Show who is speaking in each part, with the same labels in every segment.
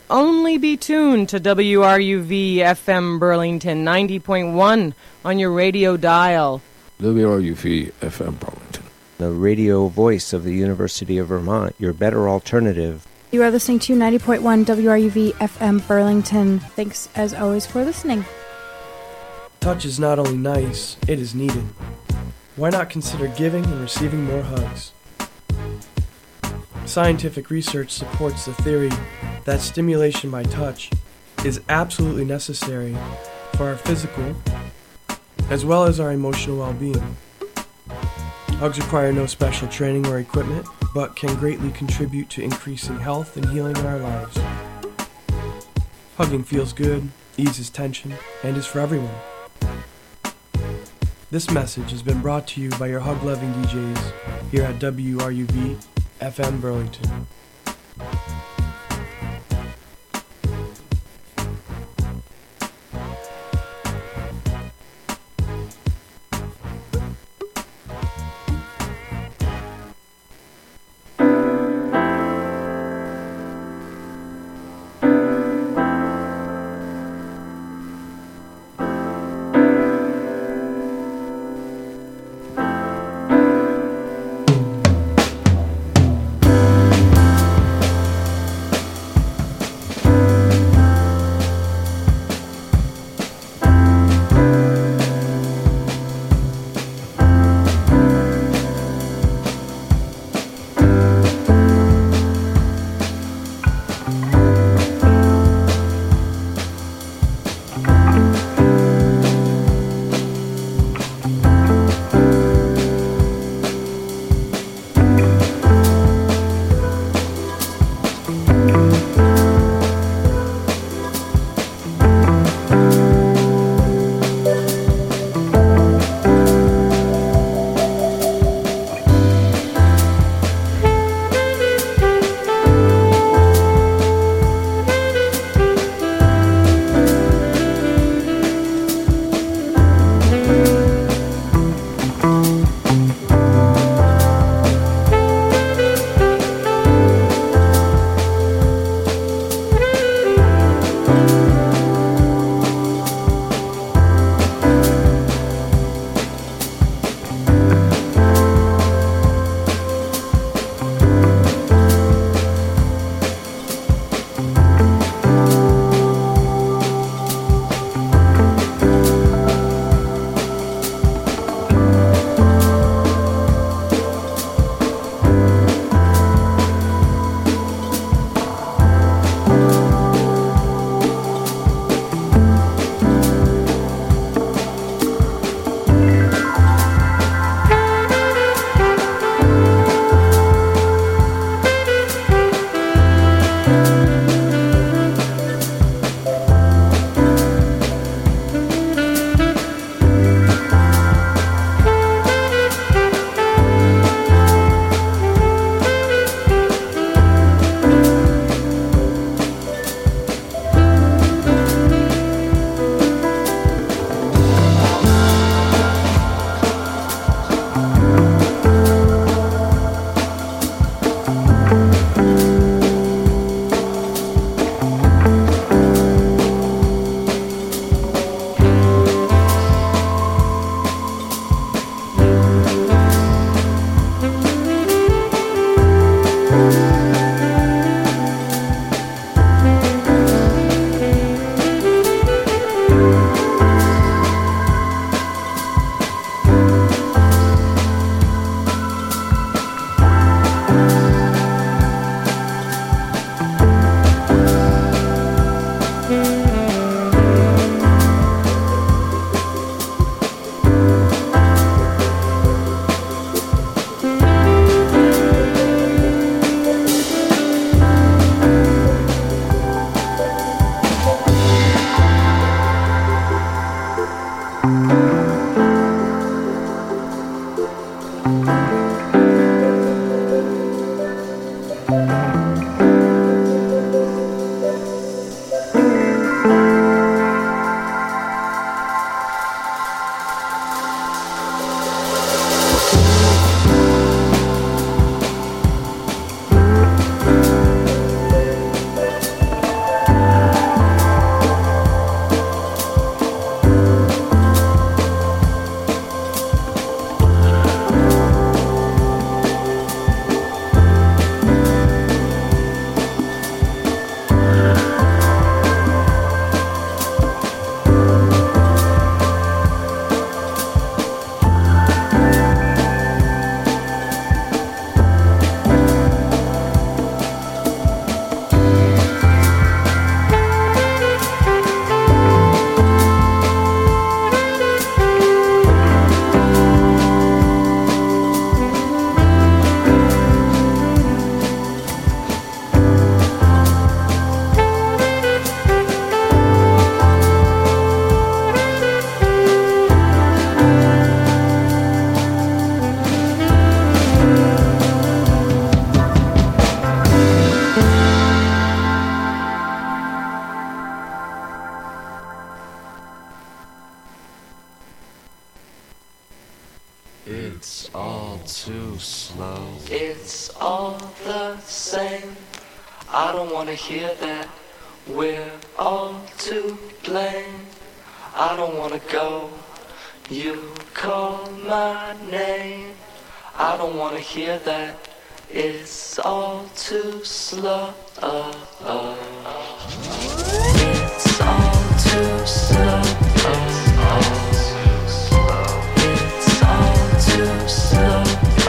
Speaker 1: only be tuned to WRUV FM Burlington 90.1 on your radio dial.
Speaker 2: WRUV FM Burlington,
Speaker 3: the radio voice of the University of Vermont, your better alternative.
Speaker 4: You are listening to 90.1 WRUV FM Burlington. Thanks as always for listening.
Speaker 5: Touch is not only nice, it is needed. Why not consider giving and receiving more hugs? Scientific research supports the theory that stimulation by touch is absolutely necessary for our physical as well as our emotional well-being. Hugs require no special training or equipment, but can greatly contribute to increasing health and healing in our lives. Hugging feels good, eases tension, and is for everyone. This message has been brought to you by your hug-loving DJs here at WRUV FM Burlington.
Speaker 6: It's all too slow. It's all the same. I don't wanna hear that. We're all to blame. I don't wanna go. You call my name. I don't wanna hear that. It's all too slow. It's all too slow. It's all too slow.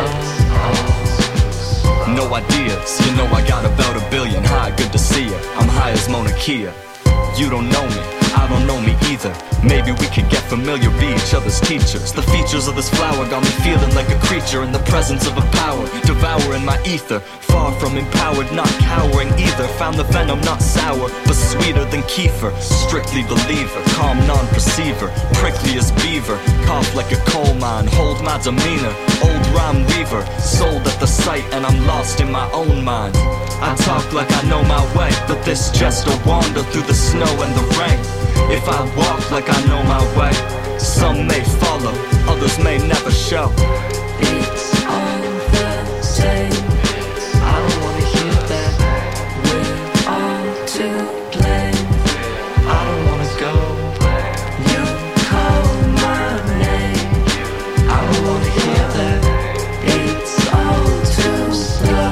Speaker 6: No ideas, you know I got about 1 billion. Hi, good to see ya. I'm high as Mauna Kea. You don't know me, I don't know me either. Maybe we could get familiar, be each other's teachers. The features of this flower got me feeling like a creature in the presence of a power, devouring my ether. Far from empowered, not cowering either. Found the venom not sour, but sweeter than kefir. Strictly believer, calm non-perceiver. Prickly as beaver, cough like a coal mine. Hold my demeanor, old rhyme weaver. Sold at the sight and I'm lost in my own mind. I talk like I know my way, but this just a wander through the snow and the rain. If I walk like I know my way, some may follow, others may never show. It's all the same. I don't wanna hear that. We're all to blame. I don't wanna go. You call my name. I don't wanna hear that. It's all too slow.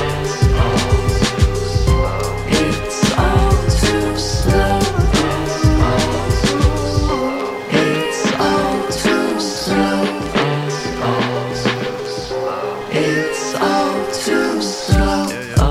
Speaker 6: It's all too slow. It's all too slow. It's all too slow.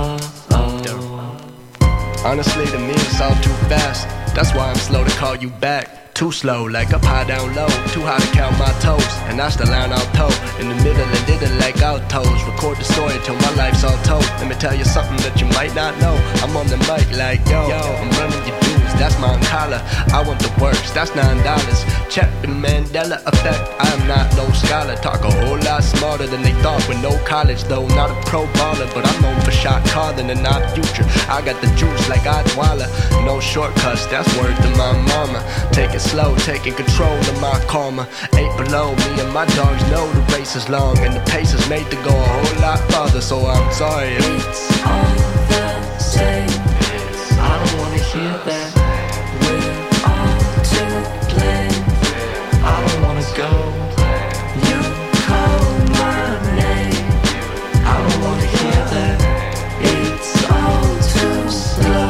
Speaker 7: Honestly, to me it's all too fast. That's why I'm slow to call you back. Too slow, like up high down low. Too high to count my toes. And I still line out toe. In the middle and did it like altos. Record the story till my life's all told. Let me tell you something that you might not know. I'm on the mic like yo, I'm running your dudes, that's my collar. I want the works, that's $9. Check the Mandela effect. I am not no scholar. Talk a whole lot smarter than they thought with no college though. Not a pro baller, but I'm known for shot calling and not future. I got the juice like Odwalla. No shortcuts, that's word to my mama. Take it slow, taking control of my karma. 8 below, me and my dogs know the race is long and the pace is made to go a whole lot farther. So I'm sorry.
Speaker 6: It's all the same. I don't wanna hear that. We're all to blame. I don't wanna go. You call my name. I don't wanna hear that. It's all too slow.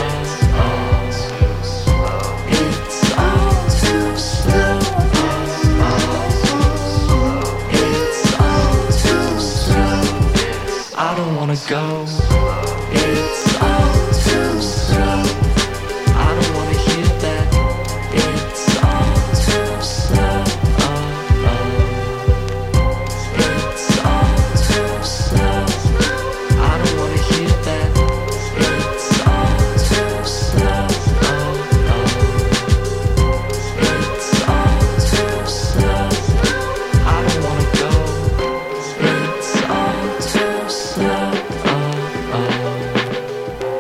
Speaker 6: It's all too slow. It's all too slow. I don't wanna go. It's all too slow. I don't wanna hear that. It's all too slow. It's all too slow. I don't wanna hear that. It's all too slow. It's all too slow. I don't wanna go. It's all too slow.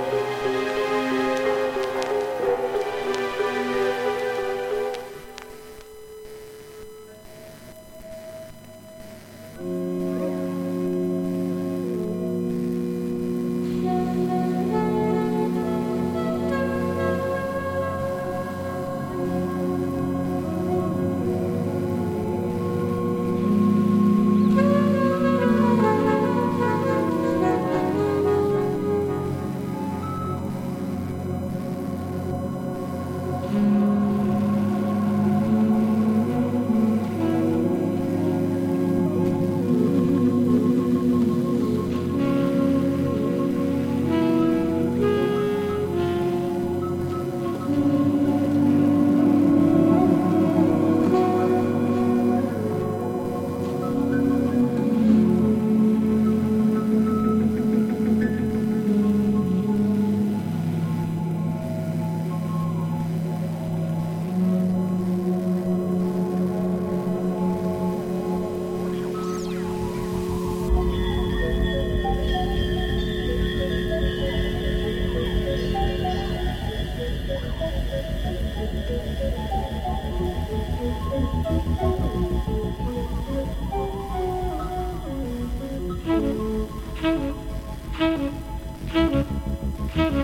Speaker 4: Bye.